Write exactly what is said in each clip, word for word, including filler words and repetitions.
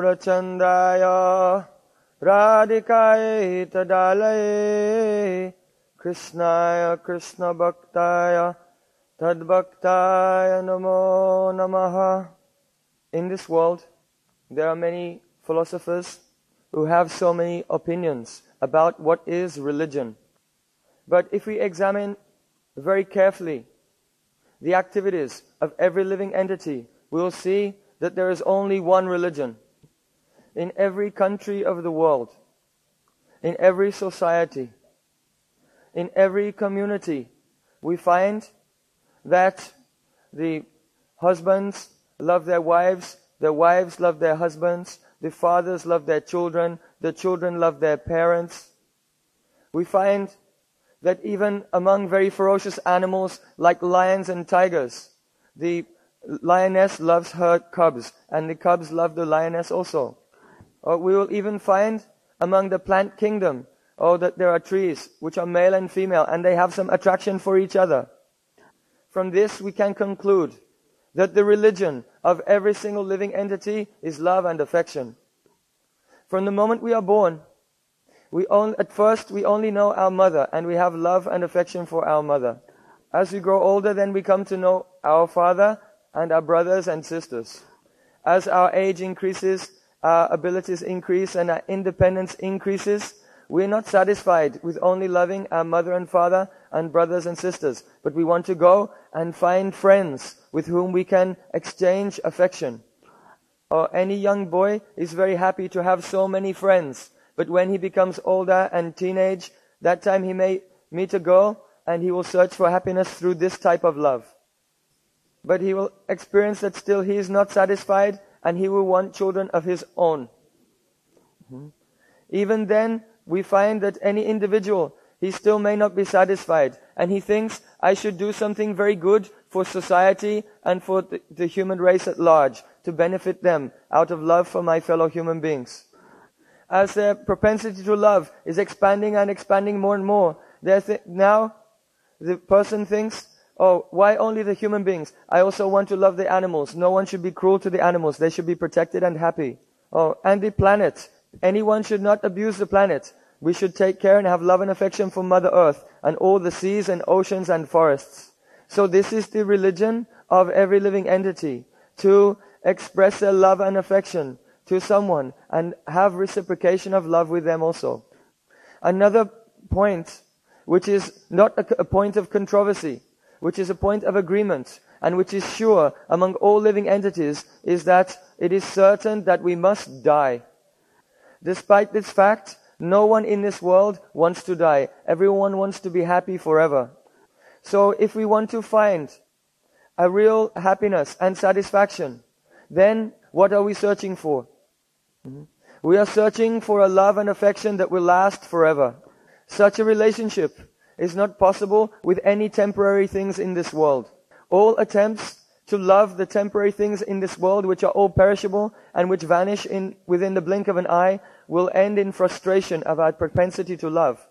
Gaurachandaya Radhikaye Tadalaye Krishnaya Krishna Bhaktaya Tadbhaktaya Namo Namaha. In this world, there are many philosophers who have so many opinions about what is religion. But if we examine very carefully the activities of every living entity, we will see that there is only one religion. In every country of the world, in every society, in every community, we find that the husbands love their wives, their wives love their husbands, the fathers love their children, the children love their parents. We find that even among very ferocious animals like lions and tigers, the lioness loves her cubs, and the cubs love the lioness also. Or we will even find among the plant kingdom, oh, that there are trees which are male and female, and they have some attraction for each other. From this we can conclude that the religion of every single living entity is love and affection. From the moment we are born, we only, at first we only know our mother, and we have love and affection for our mother. As we grow older, then we come to know our father and our brothers and sisters. As our age increases, our abilities increase, and our independence increases, we are not satisfied with only loving our mother and father and brothers and sisters, but we want to go and find friends with whom we can exchange affection. Or any young boy is very happy to have so many friends, but when he becomes older and teenage, that time he may meet a girl and he will search for happiness through this type of love. But he will experience that still he is not satisfied, and he will want children of his own. Mm-hmm. Even then, we find that any individual, he still may not be satisfied, and he thinks, I should do something very good for society and for the, the human race at large, to benefit them out of love for my fellow human beings. As their propensity to love is expanding and expanding more and more, th- now the person thinks, oh, why only the human beings? I also want to love the animals. No one should be cruel to the animals. They should be protected and happy. Oh, and the planet. Anyone should not abuse the planet. We should take care and have love and affection for Mother Earth and all the seas and oceans and forests. So this is the religion of every living entity, to express their love and affection to someone and have reciprocation of love with them also. Another point, which is not a, a point of controversy, which is a point of agreement, and which is sure among all living entities, is that it is certain that we must die. Despite this fact, no one in this world wants to die. Everyone wants to be happy forever. So if we want to find a real happiness and satisfaction, then what are we searching for? Mm-hmm. We are searching for a love and affection that will last forever. Such a relationship is not possible with any temporary things in this world. All attempts to love the temporary things in this world, which are all perishable and which vanish in within the blink of an eye, will end in frustration of our propensity to love.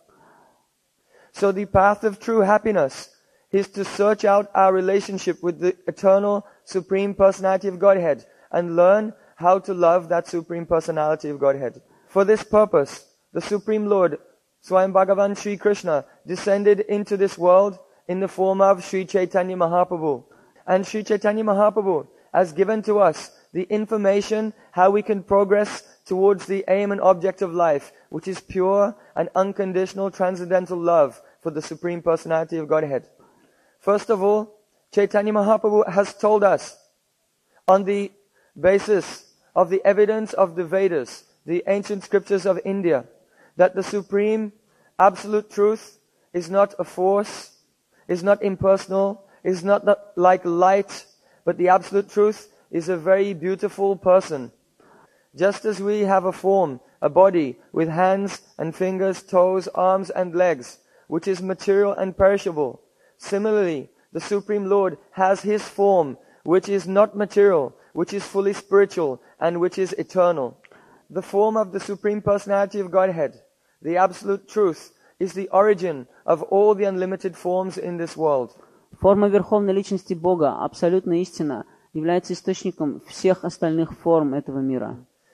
So the path of true happiness is to search out our relationship with the eternal Supreme Personality of Godhead and learn how to love that Supreme Personality of Godhead. For this purpose, the Supreme Lord, Swayam Bhagavan Sri Krishna, descended into this world in the form of Sri Chaitanya Mahaprabhu. And Sri Chaitanya Mahaprabhu has given to us the information how we can progress towards the aim and object of life, which is pure and unconditional transcendental love for the Supreme Personality of Godhead. First of all, Chaitanya Mahaprabhu has told us, on the basis of the evidence of the Vedas, the ancient scriptures of India, that the Supreme Absolute Truth is not a force, is not impersonal, is not like light, but the Absolute Truth is a very beautiful person. Just as we have a form, a body, with hands and fingers, toes, arms and legs, which is material and perishable, similarly, the Supreme Lord has His form, which is not material, which is fully spiritual, and which is eternal. The form of the Supreme Personality of Godhead, the Absolute Truth, is the origin of all the unlimited forms in this world. Форма Верховной Личности Бога, абсолютная истина, является источником всех остальных форм этого мира.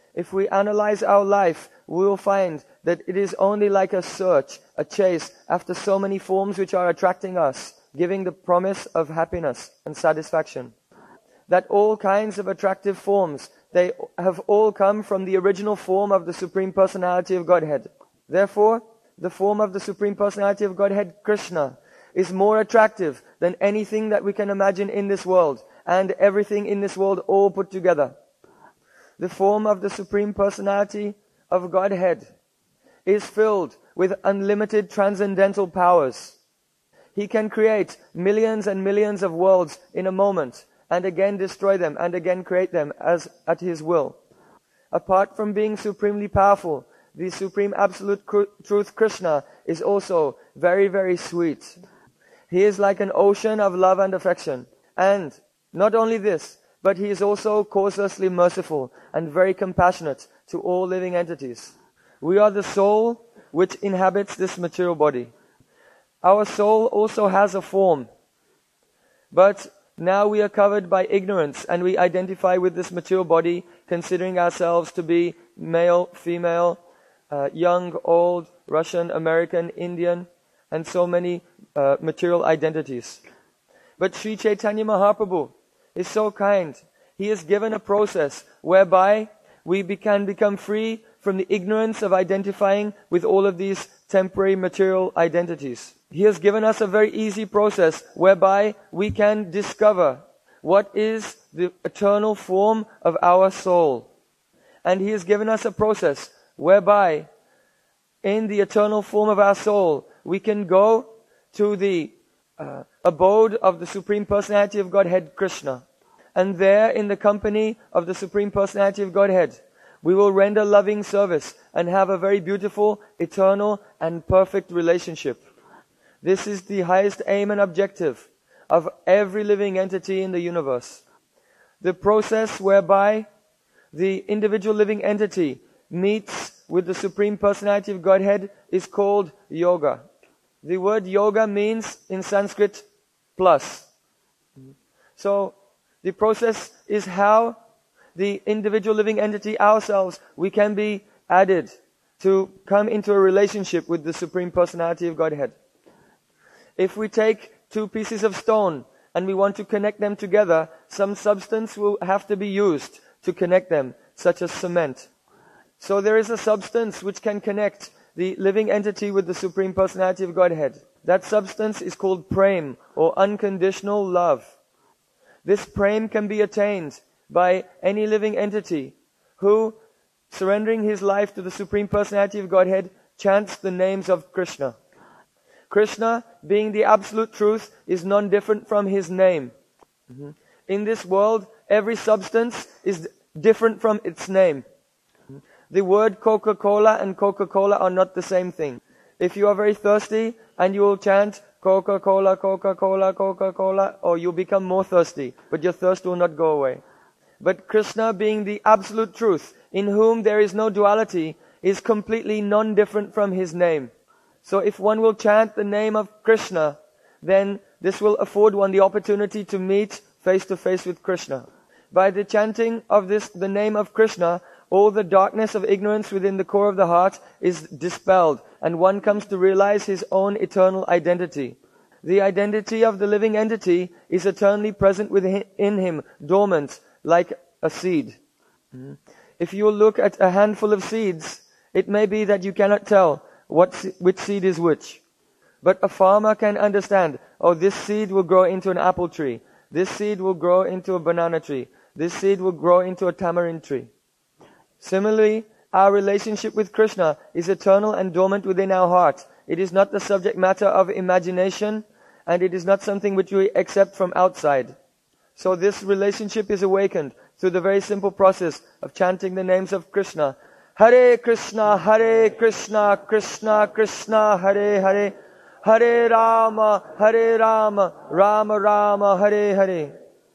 if we analyze our life, we will find that it is only like a search, a chase after so many forms which are attracting us, giving the promise of happiness and satisfaction. That all kinds of attractive forms, they have all come from the original form of the Supreme Personality of Godhead. Therefore, the form of the Supreme Personality of Godhead, Krishna, is more attractive than anything that we can imagine in this world, and everything in this world all put together. The form of the Supreme Personality of Godhead is filled with unlimited transcendental powers. He can create millions and millions of worlds in a moment, and again destroy them, and again create them as at His will. Apart from being supremely powerful, the Supreme Absolute Truth Krishna is also very, very sweet. He is like an ocean of love and affection. And not only this, but He is also causelessly merciful and very compassionate to all living entities. We are the soul which inhabits this material body. Our soul also has a form. But now we are covered by ignorance, and we identify with this material body, considering ourselves to be male, female, uh, young, old, Russian, American, Indian, and so many uh, material identities. But Sri Chaitanya Mahaprabhu is so kind. He has given a process whereby we be- can become free from the ignorance of identifying with all of these temporary material identities. He has given us a very easy process whereby we can discover what is the eternal form of our soul. And He has given us a process whereby in the eternal form of our soul we can go to the uh, abode of the Supreme Personality of Godhead, Krishna. And there, in the company of the Supreme Personality of Godhead, we will render loving service and have a very beautiful, eternal and perfect relationship. This is the highest aim and objective of every living entity in the universe. The process whereby the individual living entity meets with the Supreme Personality of Godhead is called yoga. The word yoga means in Sanskrit plus. So the process is how the individual living entity ourselves, we can be added to come into a relationship with the Supreme Personality of Godhead. If we take two pieces of stone and we want to connect them together, some substance will have to be used to connect them, such as cement. So there is a substance which can connect the living entity with the Supreme Personality of Godhead. That substance is called prem, or unconditional love. This prem can be attained by any living entity who, surrendering his life to the Supreme Personality of Godhead, chants the names of Krishna. Krishna, being the absolute truth, is non-different from His name. Mm-hmm. In this world, every substance is different from its name. Mm-hmm. The word Coca-Cola and Coca-Cola are not the same thing. If you are very thirsty and you will chant Coca-Cola, Coca-Cola, Coca-Cola, or you'll become more thirsty, but your thirst will not go away. But Krishna, being the absolute truth, in whom there is no duality, is completely non-different from His name. So if one will chant the name of Krishna, then this will afford one the opportunity to meet face to face with Krishna. By the chanting of this, the name of Krishna, all the darkness of ignorance within the core of the heart is dispelled, and one comes to realize his own eternal identity. The identity of the living entity is eternally present within him, dormant, like a seed. Mm-hmm. If you look at a handful of seeds, it may be that you cannot tell what which seed is which. But a farmer can understand, oh, this seed will grow into an apple tree. This seed will grow into a banana tree. This seed will grow into a tamarind tree. Similarly, our relationship with Krishna is eternal and dormant within our heart. It is not the subject matter of imagination, and it is not something which we accept from outside. So this relationship is awakened through the very simple process of chanting the names of Krishna. Hare Krishna, Hare Krishna, Krishna Krishna, Hare Hare, Hare Rama, Hare Rama, Rama Rama, Hare Hare.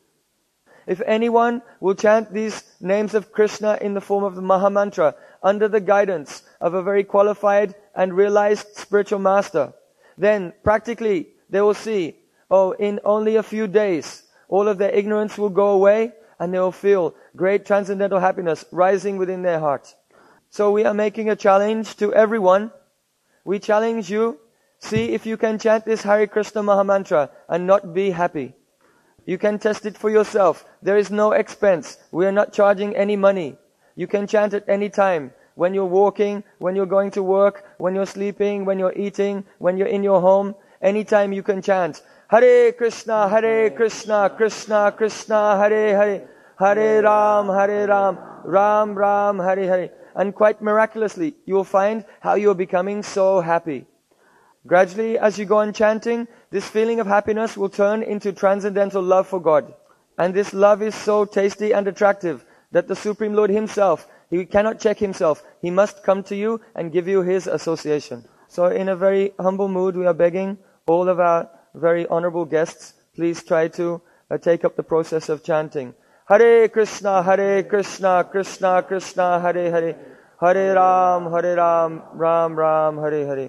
If anyone will chant these names of Krishna in the form of the Mahamantra under the guidance of a very qualified and realized spiritual master, then practically they will see, oh, in only a few days, all of their ignorance will go away, and they will feel great transcendental happiness rising within their hearts. So we are making a challenge to everyone. We challenge you, see if you can chant this Hare Krishna Mahamantra and not be happy. You can test it for yourself. There is no expense. We are not charging any money. You can chant it any time. When you're walking, when you're going to work, when you're sleeping, when you're eating, when you're in your home, anytime you can chant. Hare Krishna, Hare Krishna, Krishna Krishna, Hare Hare, Hare Ram, Hare Ram, Ram Ram, Hare Hare. And quite miraculously, you will find how you're becoming so happy. Gradually, as you go on chanting, this feeling of happiness will turn into transcendental love for God. And this love is so tasty and attractive that the Supreme Lord Himself, He cannot check Himself. He must come to you and give you His association. So in a very humble mood, we are begging all of our very honorable guests, please try to uh, take up the process of chanting. Hare Krishna, Hare Krishna, Krishna Krishna, Hare Hare, Hare Ram, Hare Ram, Ram Ram, Hare Hare.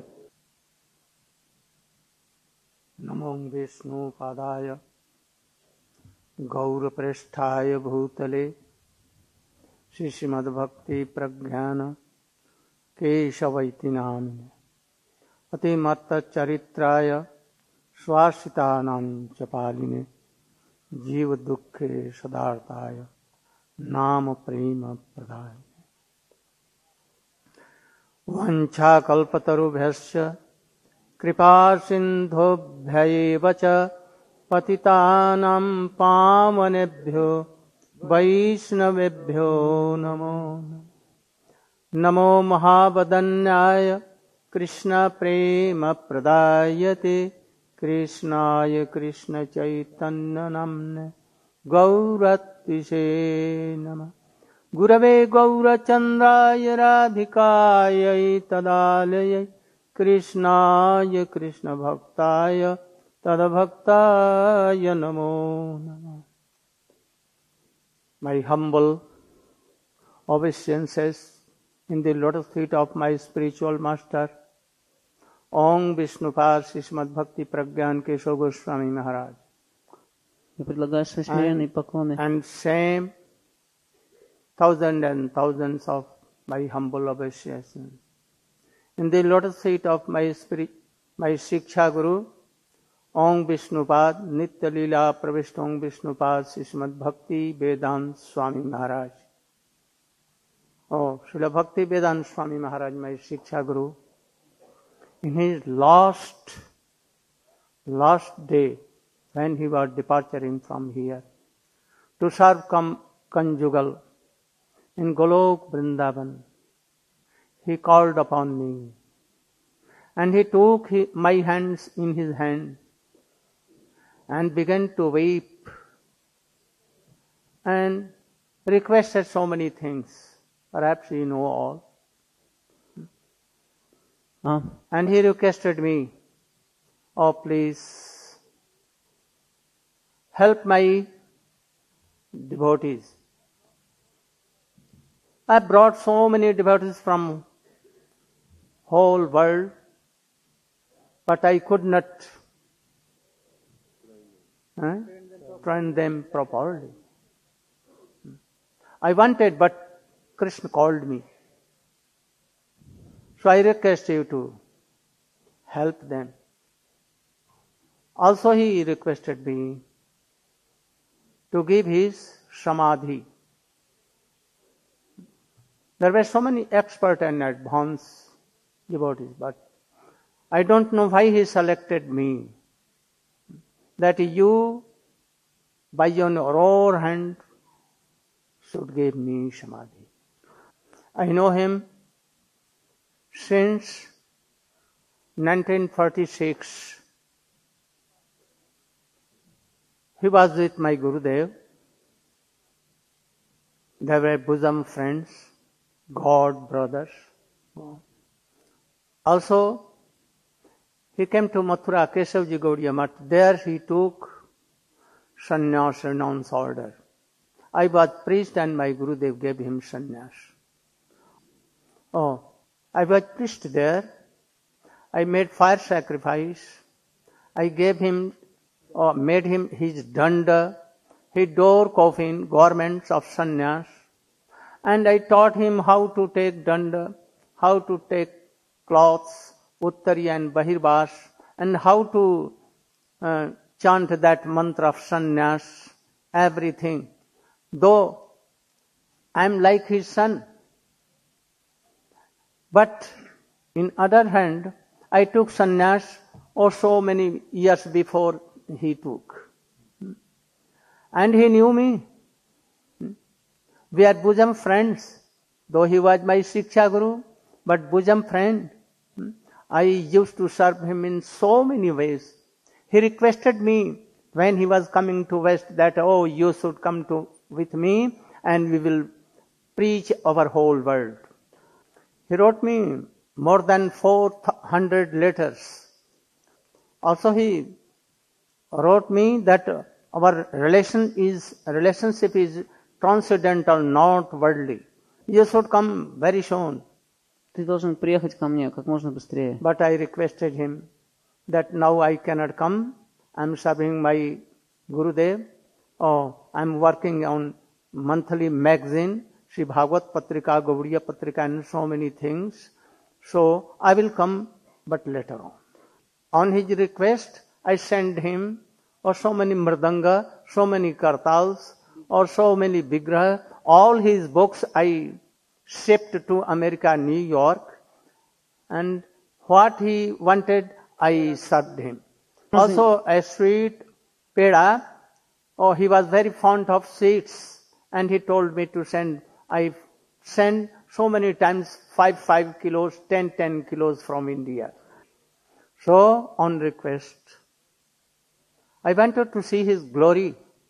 Namo Vishnu Padaya Gaura Prasthaya Bhutale Srimad Bhakti Pragyana Keshavaiti Namine Ati Matta Charitraya Swasitanam Chapaline Jiva Dukkhe Sadartaya Nama Prema Pradaya Vancha Kalpatarubhyasya Kripa Sindhobhyaeva Cha Patitanam Pavanebhyo Vaishnavebhyo Namo Namo Mahavadanyaya Krishna Prema Pradayate Krishnaya Krishna Chaitanya Namne Gauratise Nama Gurave Gaurachandraya Radhikaya Tadalaya Krishnaya Krishna Bhaktaya Tadabhaktaya Namo Nama. My humble obeisances in the lotus feet of my spiritual master, Om Vishnupad Srimad Bhakti Pragyan Keshav Goswami Maharaj. And, and same thousands and thousands of my humble obeisances in the lotus feet of my spirit, my Shiksha Guru, Om Vishnupad Nitya Leela Pravishta Om Vishnupad Srimad Bhakti Vedant Swami Maharaj. Oh, Srila Bhakti Vedant Swami Maharaj, my Shiksha Guru, in his last, last day, when he was departing from here, to serve com- conjugal in Golok Vrindavan, he called upon me, and he took his, my hands in his hand, and began to weep, and requested so many things. Perhaps you know all. Uh. And he requested me, oh please, help my devotees. I brought so many devotees from whole world, but I could not uh, train them properly. I wanted, but Krishna called me. So I request you to help them. Also he requested me to give his samadhi. There were so many expert and advanced devotees, but I don't know why he selected me. That you, by your own hand, should give me samadhi. I know him since nineteen forty-six. He was with my Gurudev. They were bosom friends, God brothers. Also, he came to Mathura, Keshavji Gaudiya Math. There he took sannyas, renounce order. I was priest and my Gurudev gave him sannyas. Oh, I was priest there. I made fire sacrifice. I gave him, or made him his danda, he tore coffin, garments of sannyas, and I taught him how to take danda, how to take cloths, uttari and bahirbas, and how to uh, chant that mantra of sannyas, everything. Though I am like his son, but in other hand, I took sannyas or so many years before he took. And he knew me. We are bosom friends. Though he was my Shiksha Guru, but bosom friend. I used to serve him in so many ways. He requested me when he was coming to West that, oh, you should come to with me and we will preach our whole world. He wrote me more than four hundred letters. Also he wrote me that our relation is relationship is transcendental, not worldly. You should come very soon. Ты должен приехать ко мне как можно быстрее. But I requested him that now I cannot come. I am serving my Gurudev. Oh, I am working on monthly magazine, Sri Bhagavad Patrika, Gaudiya Patrika, and so many things. So I will come, but later on. On his request, I sent him or so many mridanga, so many kartals, or so many vigraha. All his books I shipped to America, New York, and what he wanted, I served him. Also a sweet peda. Oh, he was very fond of sweets, and he told me to send. I sent so many times five five kilos, ten ten kilos from India. So on request, I wanted to see his glory.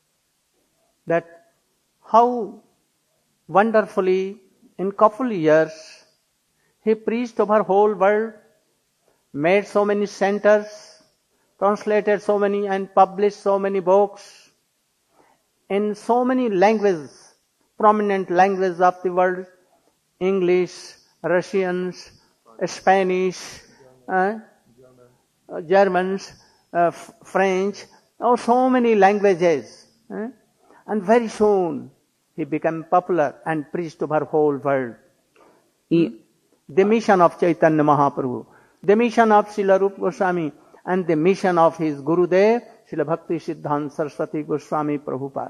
That how wonderfully in couple years he preached over whole world, made so many centers, translated so many and published so many books in so many languages, prominent languages of the world, English, Russians, Spanish, uh, Germans, uh, French, oh, so many languages. Uh, and very soon he became popular and preached over whole world. И The mission of Chaitanya Mahaprabhu, the mission of Srila Rupa Goswami, and the mission of his Gurudev, Srila Bhakti Siddhanta Saraswati Goswami Prabhupada.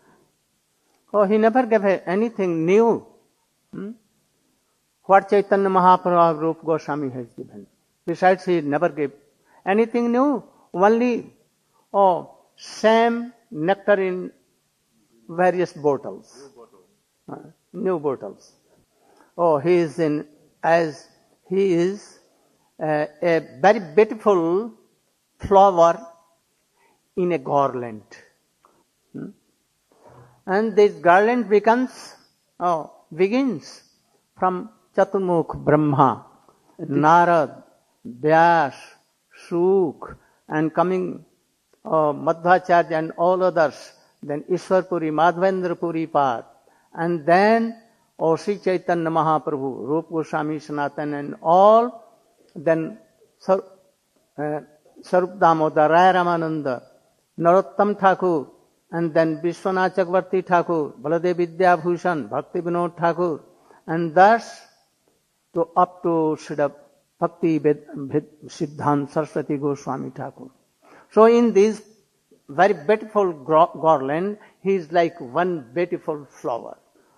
Oh, he never gave anything new. Hmm? What Chaitanya Mahaprabhu Rupa Goswami has given. Besides, he never gave anything new. Only, oh, same nectar in various bottles. Uh, new bottles. Oh, he is in, as he is uh, a very beautiful flower in a garland. Hmm? And this garland becomes, oh, begins from Chaturmukh Brahma, Narad, Vyas, Shuk, and coming uh, Madhvacharya and all others, then Ishwar Puri, Madhavendra Puri Pad, and then oh, Sri Chaitanya Mahaprabhu, Rupa Goswami, Sanatan, and all, then Sar, uh, Sarup Damodar, Raya Ramananda, Narottam Thakur, and then Vishwanath Chakravarti Thakur, Baladev Vidya Bhushan, Bhakti Vinod Thakur, and thus to up to Srila Bhakti Siddhanta Saraswati Goswami Thakur. So in this very beautiful garland, he is like one beautiful flower.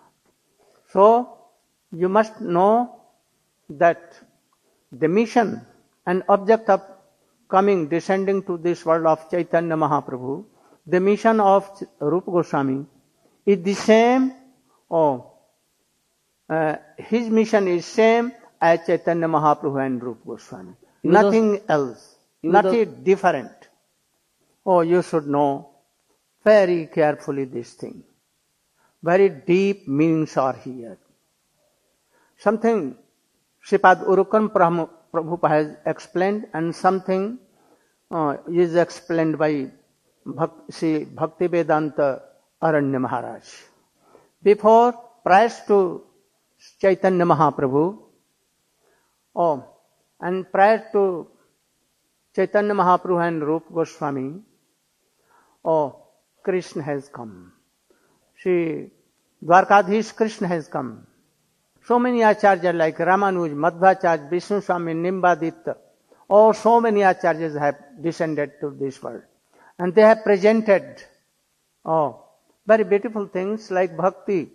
So you must know that the mission and object of coming, descending to this world of Chaitanya Mahaprabhu, the mission of Rupa Goswami is the same. Oh, uh, his mission is same as Chaitanya Mahaprabhu and Rupa Goswami. Nothing else, nothing different. Oh, you should know very carefully this thing. Very deep meanings are here. Something Sripad Urukan Prabhupada has explained, and something uh, is explained by Sri Bhaktivedanta Aranya Maharaj. Before, prior to Chaitanya Mahaprabhu, oh, and prior to Chaitanya Mahaprabhu and Rupa Goswami, oh, Krishna has come. See, Dwarkadhish Krishna has come. So many acharyas like Ramanuj, Madhvacharya, Vishnu Swami, Nimbaditya, oh, so many acharyas have descended to this world. And they have presented, oh, very beautiful things like bhakti.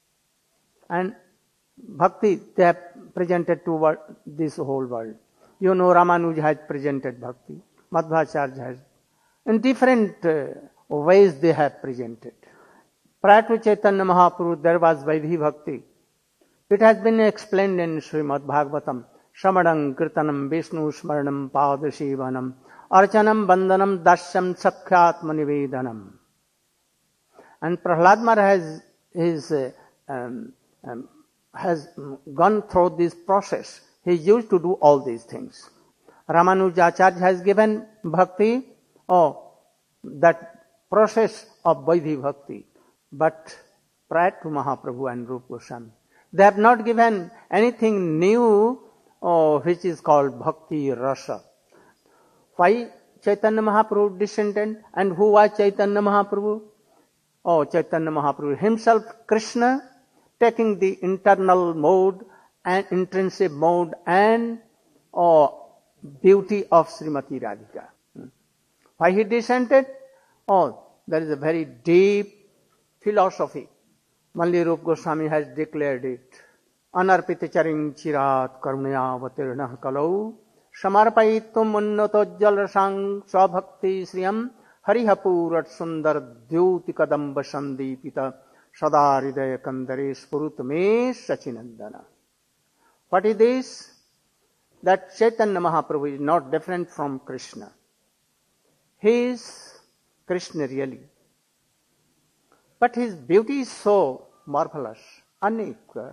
And bhakti they have presented to world, this whole world. You know, Ramanuj has presented bhakti. Madhvacharya has. In different uh, ways they have presented. Prior to Chaitanya Mahaprabhu, there was Vaidhi Bhakti. It has been explained in Srimad Bhagavatam. Shamadam, Kirtanam, Vishnu, Smaranam, Padashivanam, Archanam, Bandanam, Dashyam, Sakhyatma Nivedanam. And Prahlad Maharaj has, his, uh, um, um, has gone through this process. He used to do all these things. Ramanujacharya has given bhakti, oh, that process of Vaidhi Bhakti. But prior to Mahaprabhu and Rupa Goswami, they have not given anything new, oh, which is called Bhakti Rasa. Why Chaitanya Mahaprabhu descended? And who was Chaitanya Mahaprabhu? Oh, Chaitanya Mahaprabhu himself, Krishna, taking the internal mode and intrinsic mode and oh, beauty of Srimati Radhika. Why he descended? Oh, there is a very deep philosophy. Malli Rupa Goswami has declared it. Anarpita charing chirat karunaya vatirna kalau samarpayitum unnatojjal rasang svabhakti sriyam harihapurat sundar dyuti kadamba sandipita sadaridaya kandare spurutame sachinandana. What is this? That Chaitanya Mahaprabhu is not different from Krishna. He is Krishna really. But his beauty is so marvelous, unequal,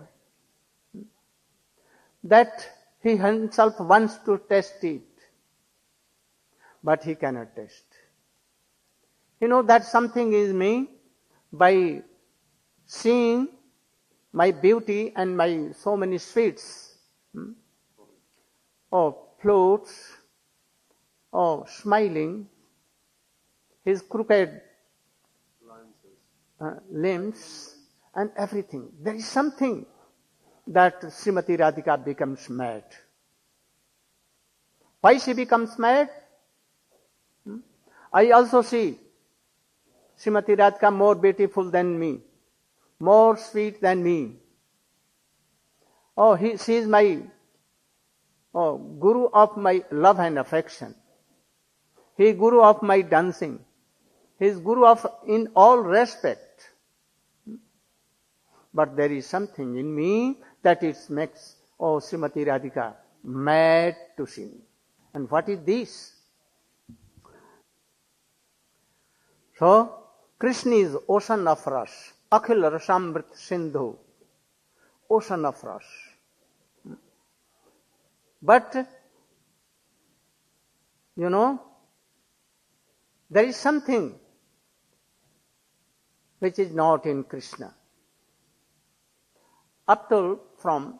that he himself wants to test it, but he cannot test. You know that something is me by seeing my beauty and my so many sweets, hmm? or floats, or smiling, his crooked uh, limbs and everything. There is something that Srimati Radhika becomes mad. Why she becomes mad? Hmm? I also see Srimati Radhika more beautiful than me, more sweet than me. Oh, he, she is my oh, guru of my love and affection. He is guru of my dancing. He is guru of in all respect. But there is something in me that it makes, oh, Srimati Radhika mad to see me. And what is this? So, Krishna is ocean of ras. Akhil rasamrit sindhu. Ocean of ras. But, you know, there is something which is not in Krishna. Up till from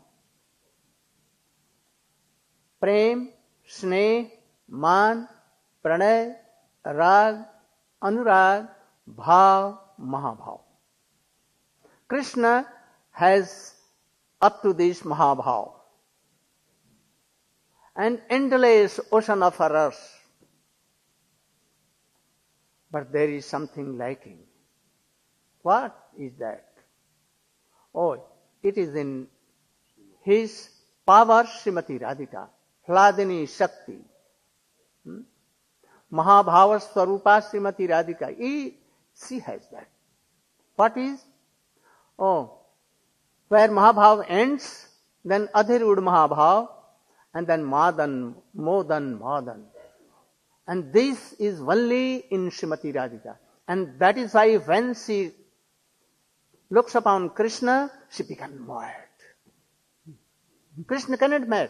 Prem, Sneh, Man, Pranay, Rag, Anurag, Bhav, Mahabhav. Krishna has up to this Mahabhav. An endless ocean of rasa. But there is something lacking. What is that? Oh, it is in his power, Srimati Radhika, Hladini Shakti. Hmm? Mahabhava Swarupa Srimati Radhika. He, she has that. What is? Oh, where Mahabhav ends, then Adhirud Mahabhav, and then Madan, Modan, Madan. And this is only in Srimati Radhika. And that is why when she looks upon Krishna, she becomes mad. Krishna cannot mad.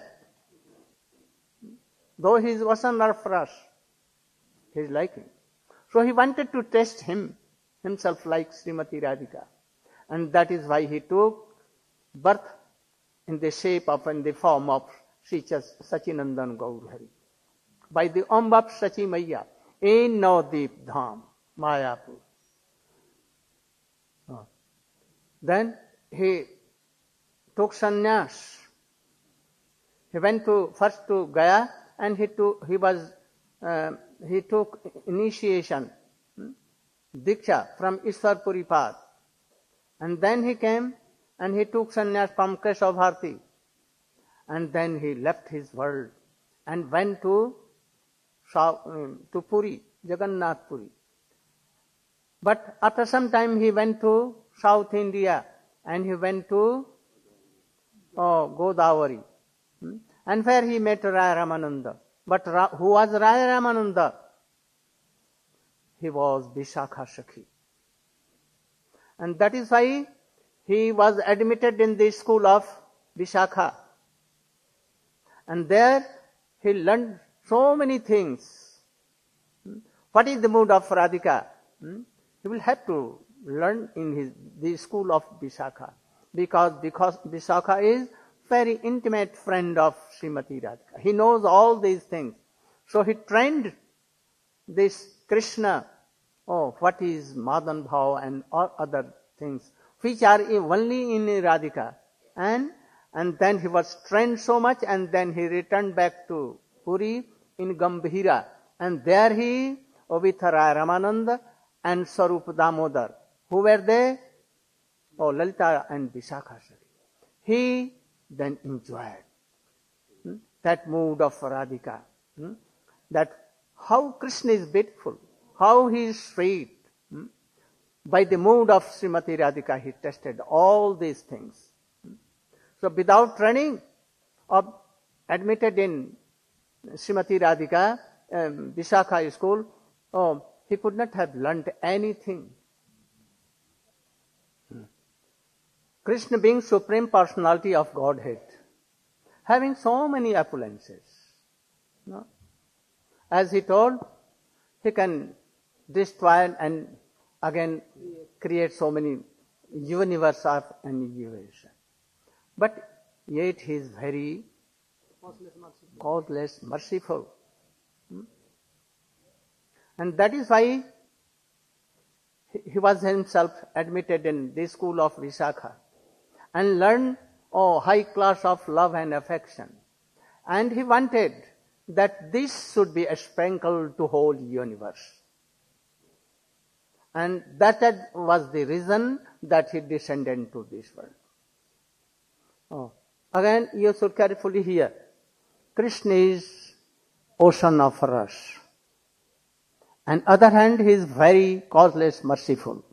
Though he is Vasana for us, he is like him. So he wanted to test him, himself like Srimati Radhika. And that is why he took birth in the shape of, in the form of Sri Sachinandan Gaurhari. By the Om of Sachi Maya, in Navdeep Dham, Mayapur. Then he took sannyas. He went to first to Gaya, and he took he was uh, he took initiation, hmm, diksha from Ishwar Puripad, and then he came and he took sannyas from Keshav Bharati, and then he left his world and went to to Puri, Jagannath Puri. But after some time he went to South India and he went to oh, Godavari. Hmm? And where he met Raya Ramananda. But Ra- who was Raya Ramananda? He was Vishakha Sakhi. And that is why he was admitted in the school of Vishakha. And there he learned so many things. Hmm? What is the mood of Radhika? Hmm? He will have to learn in his the school of Vishakha. Because, because Vishakha is very intimate friend of Srimati Radhika. He knows all these things. So he trained this Krishna, oh, what is Madan Bhav and all other things, which are only in Radhika. And, and then he was trained so much, and then he returned back to Puri in Gambhira. And there he, oh, with Raya Ramananda and Sarup Damodar. Who were they? Oh, Lalita and Vishakha. He then enjoyed hmm, that mood of Radhika. Hmm, that how Krishna is beautiful, how he is sweet. Hmm. By the mood of Srimati Radhika, he tested all these things. Hmm. So without training, or admitted in Srimati Radhika, um, Vishakha school, oh, he could not have learnt anything. Krishna being Supreme Personality of Godhead, having so many opulences. No? As he told, he can destroy and again create so many universe of annihilation. But yet he is very causeless, merciful. Hmm? And that is why he was himself admitted in the school of Vishakha and learned oh, high class of love and affection. And he wanted that this should be sprinkled to whole universe. And that was the reason that he descended into this world. Oh. Again, you should carefully hear. Krishna is ocean of rasa. On the other hand, he is very causeless, merciful.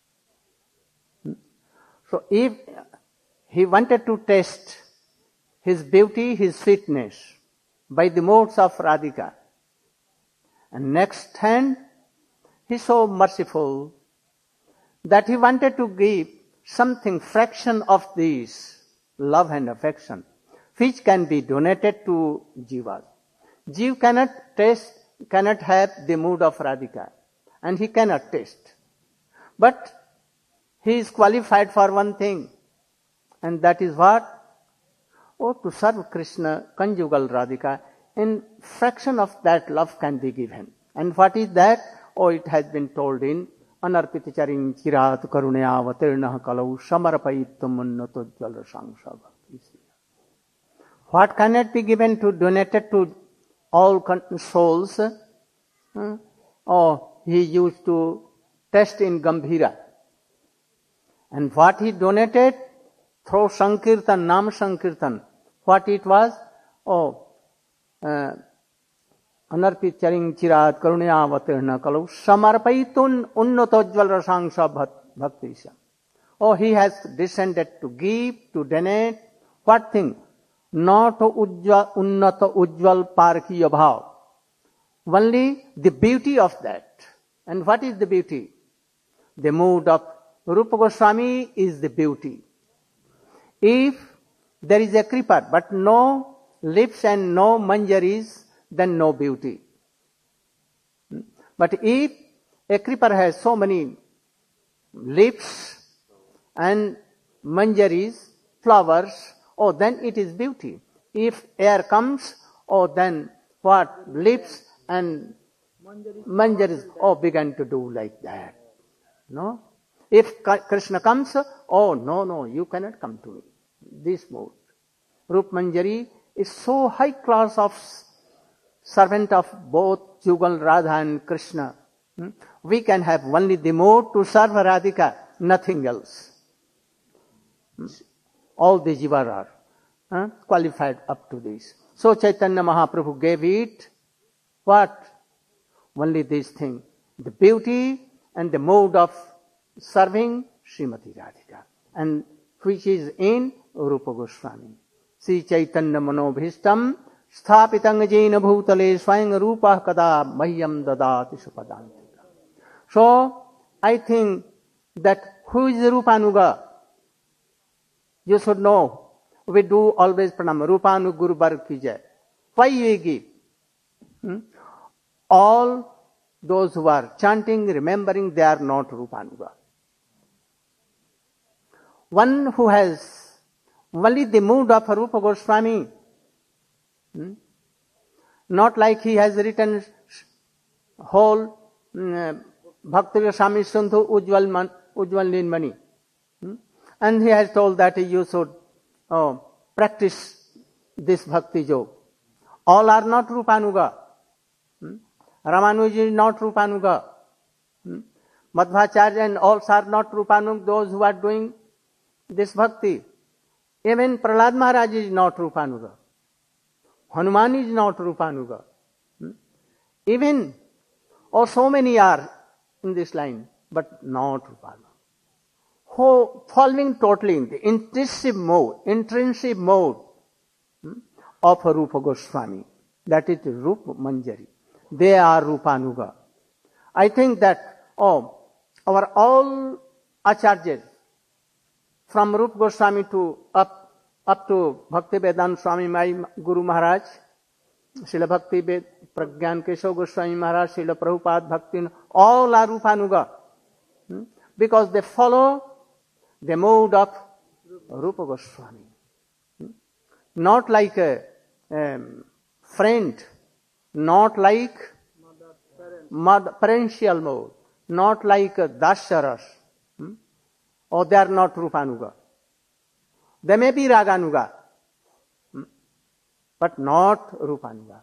So if he wanted to test his beauty, his sweetness by the modes of Radhika, and next hand, he is so merciful that he wanted to give something, fraction of these love and affection, which can be donated to jivas. Jiva cannot taste, cannot have the mood of Radhika, and he cannot taste. But he is qualified for one thing, and that is what? Oh, to serve Krishna, conjugal Radhika, in fraction of that love can be given. And what is that? Oh, it has been told in Anarpita charing chirat karunaya vatirnah kalau samarpayitum unnato jala sangsha bhakti. What cannot be given to donated to all souls? Hmm? Oh, he used to test in Gambhira. And what he donated through Sankirtan, Nam Sankirtan, what it was? Oh, uh, Anarpit charing chirat karunaya vatirna kalau samarpaitun unnatojval rasangsha bhaktisya. Oh, he has descended to give, to donate. What thing? Not ujjval, unnata ujjval parkiya bhav. Only the beauty of that. And what is the beauty? The mood of Rupa Goswami is the beauty. If there is a creeper, but no lips and no manjaris, then no beauty. But if a creeper has so many lips and manjaris, flowers, oh, then it is beauty. If air comes, oh, then what? Lips and manjaris, oh, began to do like that. No? If Krishna comes, oh no, no, you cannot come to me. This mode. Rup Manjari is so high class of servant of both Jugal, Radha and Krishna. We can have only the mode to serve Radhika, nothing else. All the jivas are uh, qualified up to this. So Chaitanya Mahaprabhu gave it, what? Only this thing, the beauty and the mode of serving Srimati Radhika, and which is in Rupa Goswami. Sri Chaitanya Manobhishtam Sthapitang Jena Bhutale Swayam Rupa Kada Mahyam Dadati Supadantika. So, I think that who is Rupanuga? You should know. We do always pranam. Rupanu Guru Bar Ki Jai. Why we give? Hmm? All those who are chanting, remembering, they are not Rupanuga. One who has only the mood of Rupa Goswami, hmm? not like he has written whole um, Bhakti Rasami Sindhu Ujjwal, Man, Ujjwal Nilmani. Hmm? And he has told that you should oh, practice this Bhakti Jog. All are not Rupanuga. Hmm? Ramanuja is not Rupanuga. Hmm? Madhvacharya and all are not Rupanuga, those who are doing this Bhakti. Even Prahlad Maharaj is not Rupanuga. Hanuman is not Rupanuga. Hmm? Even, or so many are in this line, but not Rupanuga. Who, following totally in the intrinsic mode, intrinsic mode hmm, of Rupa Goswami, that is Rupa Manjari. They are Rupanuga. I think that, oh, our all acharyas, from Rupa Goswami to up, up to Bhakti Vedanta Swami, my Guru Maharaj, Srila Bhakti Ved, Pragyan Keshav Goswami Maharaj, Srila Prabhupada, Bhakti, all are Rupanuga. Hmm? Because they follow the mode of Rupa Goswami. Hmm? Not like a um, friend, not like mother, parential mode, not like a Dasharas. Hmm? Or they are not Rupanuga. They may be Raganuga, hmm? but not Rupanuga.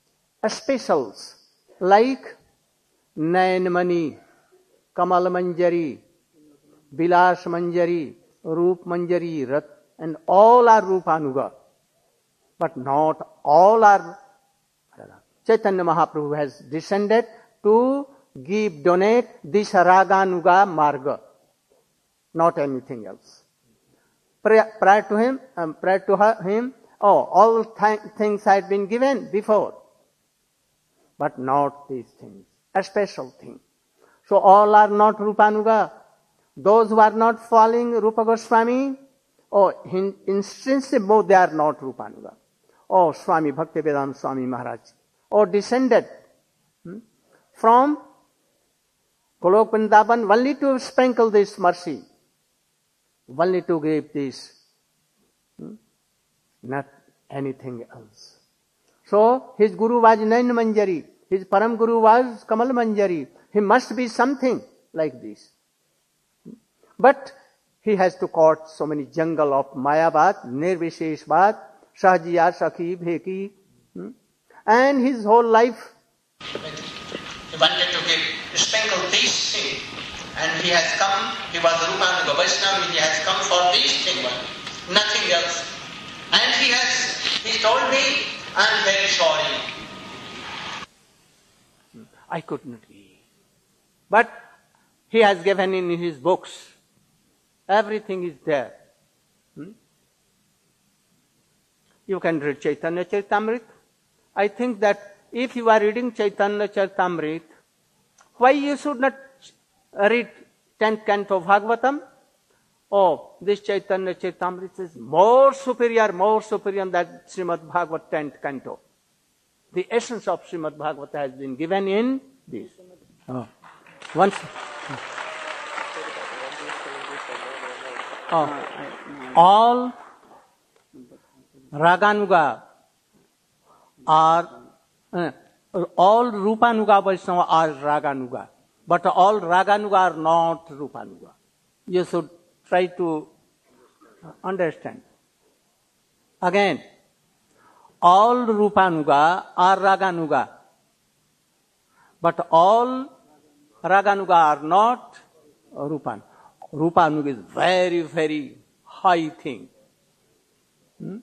Specials like Nayanmani, Kamal Manjari, Bilas Manjari, Rup Manjari, Rat, and all are Rupanuga, but not all are. Chaitanya Mahaprabhu has descended to give, donate this Raganuga Marga, not anything else. Prior, prior to him, um, prior to her, him, oh, all th- things had been given before, but not these things, a special thing. So all are not Rupanuga. Those who are not following Rupa Goswami, oh, in intrinsic mode, they are not Rupanuga. Oh, Swami Bhaktivedanta Swami Maharaj, or descended hmm, from Golok Vrindavan only to sprinkle this mercy, only to give this, hmm, not anything else. So, his Guru was Nayan Manjari, his Param Guru was Kamal Manjari. He must be something like this. But he has to court so many jungle of Mayabad, Nirvisheshbad, Sahjiya, Sakhi, Bheki, hmm? and his whole life. He wanted to give, sprinkle this thing, and he has come, he was Rupanuga Vaishnava, he has come for this thing, nothing else. And he has, he told me, I am very sorry. I could not be. But he has given in his books. Everything is there. Hmm? You can read Chaitanya Charitamrita. I think that if you are reading Chaitanya Charitamrita, why you should not read tenth canto of Bhagavatam? Oh, this Chaitanya Charitamrita is more superior, more superior than Srimad Bhagavat tenth canto. The essence of Srimad Bhagavata has been given in this. Oh. Once. Oh. All Raganuga are, uh, all Rupanuga Vaishnava are Raganuga. But all Raganuga are not Rupanuga. you should try to understand. Again, all Rupanuga are Raganuga. But all Raganuga are not Rupan. Rupanuga is very, very high thing. Hmm?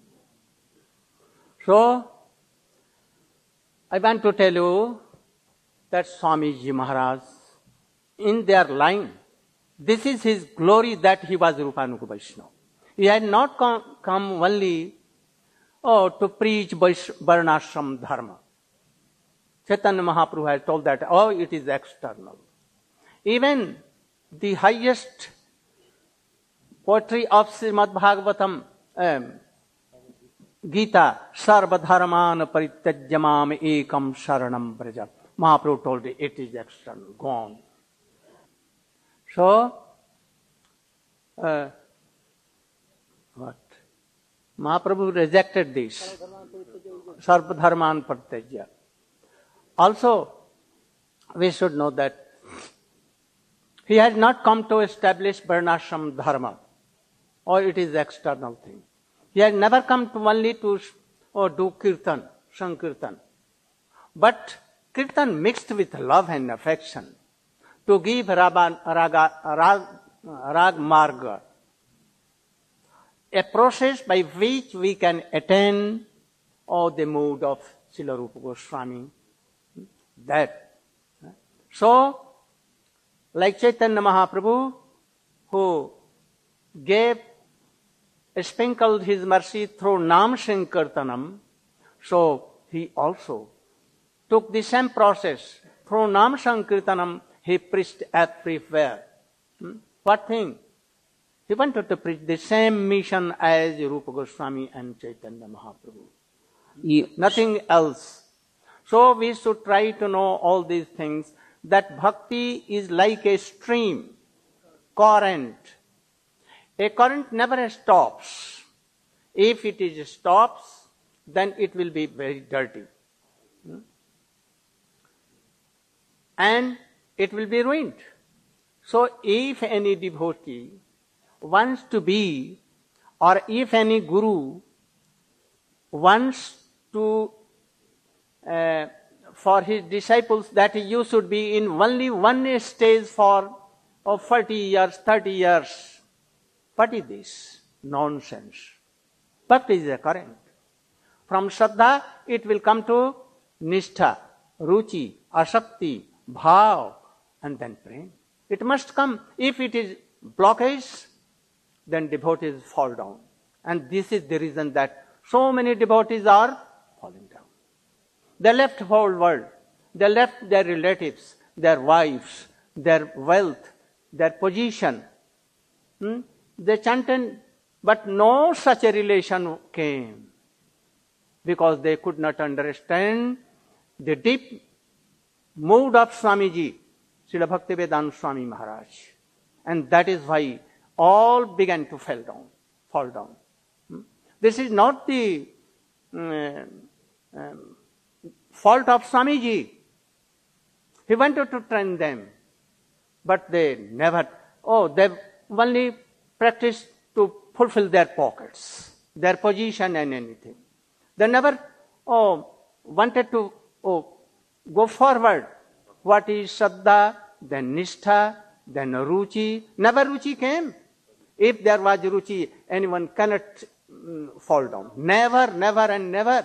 So, I want to tell you that Swamiji Maharaj, in their line, this is his glory that he was Rupanuga Vaishnava. He had not come, come only oh, to preach Varnashram Dharma. Chaitanya Mahaprabhu has told that, oh, it is external. Even the highest poetry of Srimad Bhagavatam, um, Gita, Sarva Dharman Parityajamam Ekam Sharanam Braja. Mahaprabhu told it, it is external, gone. So, uh, what? Mahaprabhu rejected this. Sarva Dharman Parityajya. Also, we should know that he has not come to establish Varnashram Dharma, or it is external thing. He has never come to only to or do kirtan, sankirtan. But kirtan mixed with love and affection to give raga, raga, rag, rag marga, a process by which we can attain all the mood of Srila Rupa Goswami. That. So, like Chaitanya Mahaprabhu, who gave, sprinkled his mercy through Nam Sankirtanam, so he also took the same process. Through Nam Sankirtanam, he preached everywhere. Hmm? What thing? He wanted to preach the same mission as Rupa Goswami and Chaitanya Mahaprabhu. И Nothing else. So we should try to know all these things, that bhakti is like a stream, current. A current never stops. If it is stops, then it will be very dirty. Hmm? And it will be ruined. So if any devotee wants to be, or if any guru wants to Uh, for his disciples that you should be in only one stage for oh, forty years, thirty years. What is this? Nonsense. Bhakti is a current. From Shraddha, it will come to Nishtha, Ruchi, Asakti, Bhav, and then Prem. It must come. If it is blockage, then devotees fall down. And this is the reason that so many devotees are falling down. They left whole world. They left their relatives, their wives, their wealth, their position. Hmm? They chanted, but no such a relation came. Because they could not understand the deep mood of Swamiji, Srila Bhaktivedanta Swami Maharaj. And that is why all began to fall down. Fall down. Hmm? This is not the um, um, fault of Swamiji. He wanted to train them, but they never, oh, they only practiced to fulfill their pockets, their position and anything. They never, oh, wanted to, oh, go forward. What is Shraddha, then Nishtha, then Ruchi. Never Ruchi came. If there was Ruchi, anyone cannot um, fall down. Never, never and never.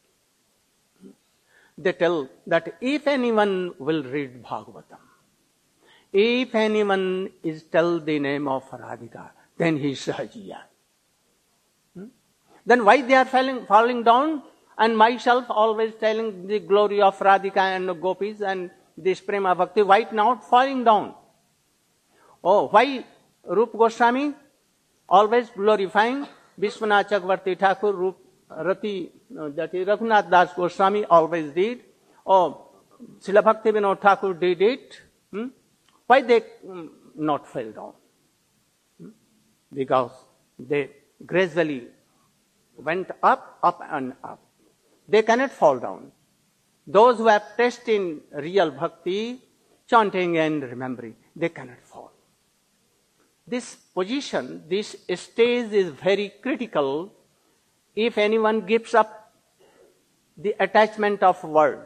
They tell that if anyone will read Bhagavatam, if anyone is tell the name of Radhika, then he is Sahajiya. Hmm? Then why they are falling, falling down? And myself always telling the glory of Radhika and Gopis and this Prema Bhakti, why not falling down? Oh, why Rupa Goswami always glorifying Vishwanath Chakravarti Thakur, Rupa Rati, that is Raghunath Das Goswami always did. Oh, Srila Bhakti Vinod Thakur did it. Hmm? Why they um, not fell down? Hmm? Because they gradually went up, up and up. They cannot fall down. Those who have tasted in real bhakti, chanting and remembering, they cannot fall. this position, this stage is very critical if anyone gives up the attachment of world,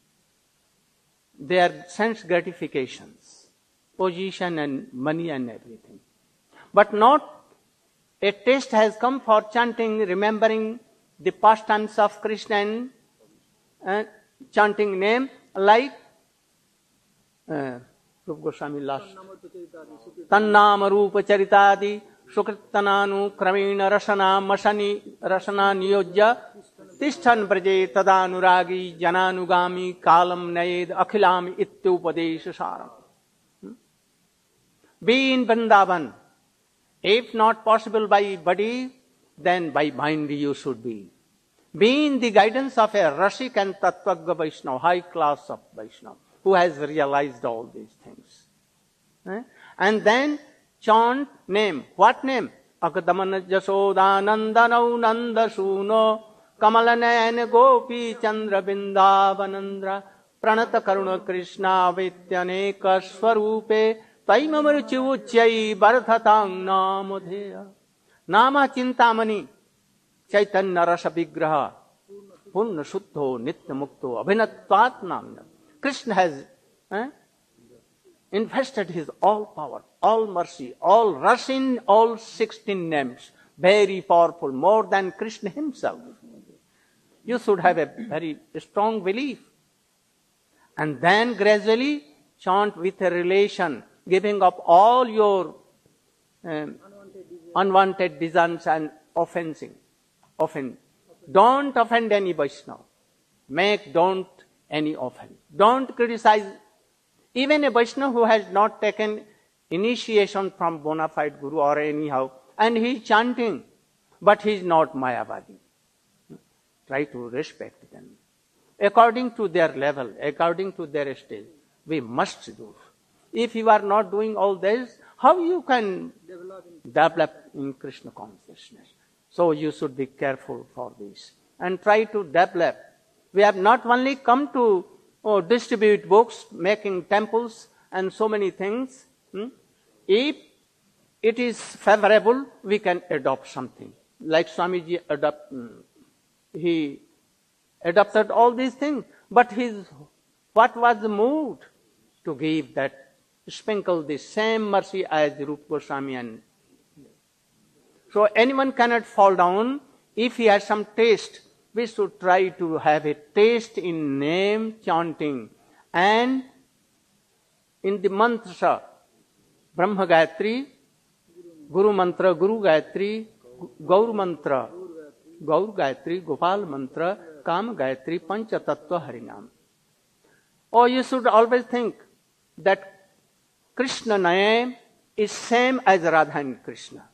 their sense gratifications, position and money and everything. But not a taste has come for chanting, remembering the pastimes of Krishna and uh, chanting name like uh, Rupa Goswami last. Tannama Rupa Charitadi Sukritananu Kramina Rasana Masani Rasana Niyojya Tishtan Braje Tadanuragi Jananugami Kalam Naid Akhilami Ityupadesha Saram. Be in Vrindavan. If not possible by body, then by mind you should be. Be in the guidance of a Rasik and Tattvagga Vaishnava, high class of Vaishnava, who has realized all these things. Eh? And then chant name. What name? Akadamana Jasodanandanau Nandasuno Kamalanayan Gopi Chandra Bindavanandra Pranata Karuna Krishna Vityaneka Swarupe Taimamaruchi Uchyai Bharathatang Namadheya Nama Chintamani Chaitanya Rasa Vigraha Purna Shuddho Nitya Mukto Abhinatvat Namna. Krishna has eh, invested his all power, all mercy, all rasa in all sixteen names. Very powerful, more than Krishna himself. You should have a very strong belief. And then gradually chant with a relation, giving up all your um, unwanted desires and offending. Offend. Don't offend any Vaishnava. Make don't any offense. Don't criticize even a Vaishnava who has not taken initiation from bona fide Guru or anyhow, and he is chanting, but he is not Mayavadi. Try to respect them. According to their level, according to their stage, we must do. If you are not doing all this, how you can develop in Krishna consciousness? So you should be careful for this and try to develop. We have not only come to oh, distribute books, making temples and so many things. Hmm? If it is favorable, we can adopt something. Like Swamiji adopt, he adopted all these things. But his, what was the mood to give that, sprinkle the same mercy as Rupa Goswami and so anyone cannot fall down. If he has some taste, we should try to have a taste in name chanting and in the mantra, Brahma Gayatri, Guru Mantra, Guru Gayatri, Gaur Mantra, Gaur Gayatri, Gopal Mantra, Kam Gayatri, Pancha Tattva Harinam. Or you should always think that Krishna name is same as Radha and Krishna.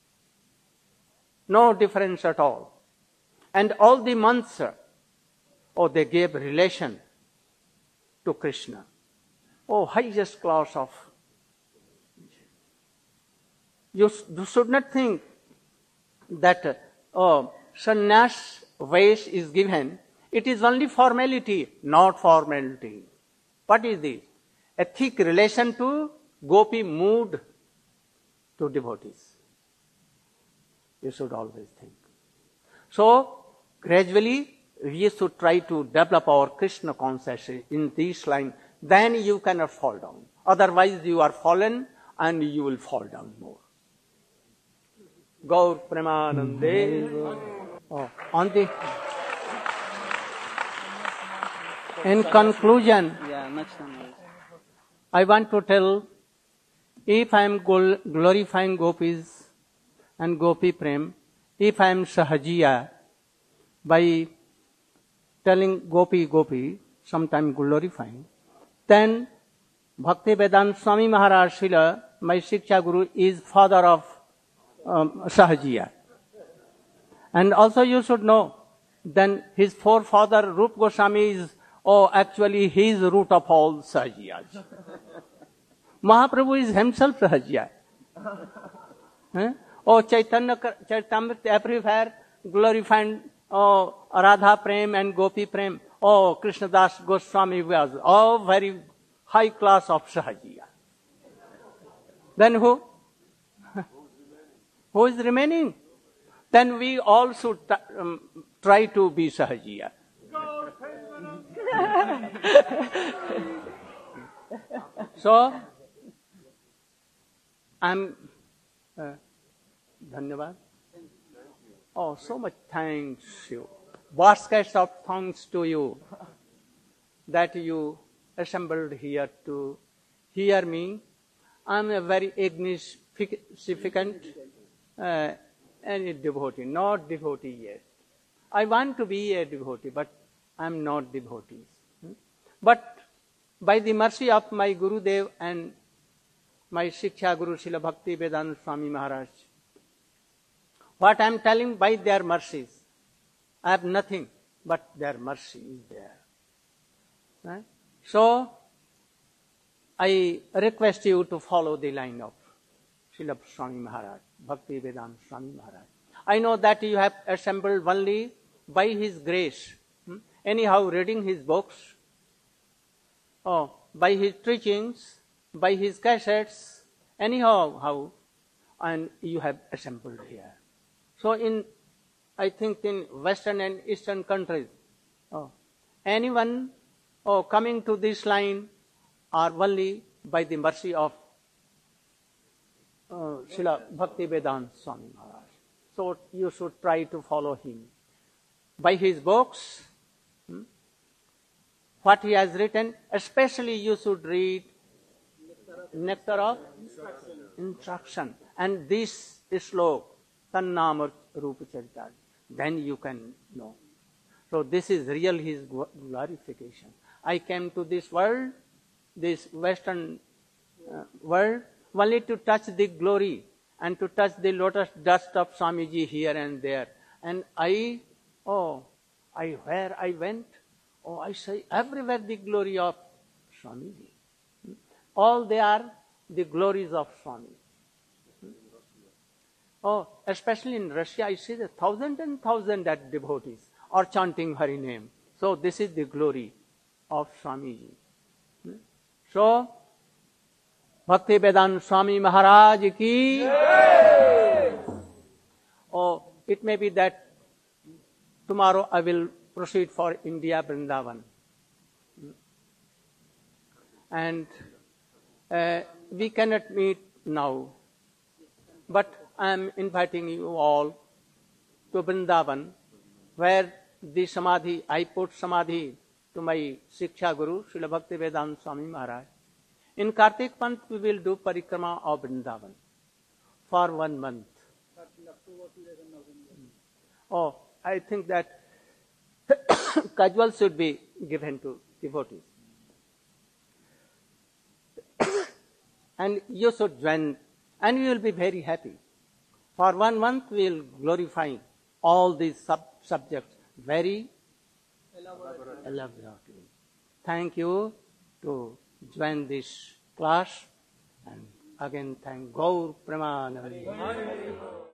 No difference at all. And all the mantra, oh, they gave relation to Krishna. Oh, highest class of. You should not think that oh, sannyas Vesh is given. It is only formality, not formality. What is this? A thick relation to gopi mood to devotees. You should always think. So, gradually, we should try to develop our Krishna consciousness in this line. Then you cannot fall down. Otherwise, you are fallen and you will fall down more. Gaur Premanande. Oh, on the. In conclusion, I want to tell, if I am glorifying gopis and gopi prem, if I am sahajiya, by telling gopi gopi, sometime glorifying, then Bhakti Vedanta Swami Maharaj Srila, my Shiksha Guru, is father of um, sahajiya. And also you should know, then his forefather Rupa Goswami is, oh, actually he is the root of all sahajiyas. Mahaprabhu is himself sahajiya. eh? Oh, Chaitanya Charitamrita everywhere glorifying oh, Radha Prem and Gopi Prem. Oh, Krishnadas Goswami was all very high class of sahajiya. Then who? who is remaining? Then we all should t- um, try to be Sahajiya. So, I'm, uh, Dhanyavad. Oh, so much thanks you. Baskets of thanks to you that you assembled here to hear me. I'm a very insignificant uh, any devotee, not devotee yet. I want to be a devotee, but I'm not devotee. Hmm? But by the mercy of my Gurudev and my Shiksha Guru Srila Bhakti Vedanta Swami Maharaj, what I'm telling by their mercies, I have nothing, but their mercy is there. Right? So, I request you to follow the line of Srila Swami Maharaj, Bhakti Vedanta Swami Maharaj. I know that you have assembled only by His grace. Hmm? Anyhow, reading His books, oh, by His teachings, by His cassettes, anyhow, how, and you have assembled here. So in, I think in Western and Eastern countries, oh, anyone oh, coming to this line are only by the mercy of uh, Srila Bhakti Vedanta Swami Maharaj. So you should try to follow him. By his books, hmm, what he has written, especially you should read Nectar of Instruction. And this slok, Tannamur Rupa Charita, then you can know. So this is real his glorification. I came to this world, this Western uh, world, only to touch the glory and to touch the lotus dust of Swamiji here and there. And I, oh, I where I went, oh, I say everywhere the glory of Swamiji. All they are the glories of Swami. Oh, especially in Russia, I see the thousand and thousand that devotees are chanting Hari name. So this is the glory of Swamiji. So, Bhakti Vedanta Swami Maharaj ki. Oh, it may be that tomorrow I will proceed for India, Vrindavan. And uh, we cannot meet now. But I am inviting you all to Vrindavan, where the Samadhi, I put Samadhi to my Shiksha Guru, Srila Bhakti Vedanta Swami Maharaj. In Kartik month, we will do Parikrama of Vrindavan for one month. Oh, I think that casual should be given to devotees. And you should join, and you will be very happy. For one month, we will glorify all these sub subjects very elaborately. Thank you to join this class, and again thank Gaur Premanand.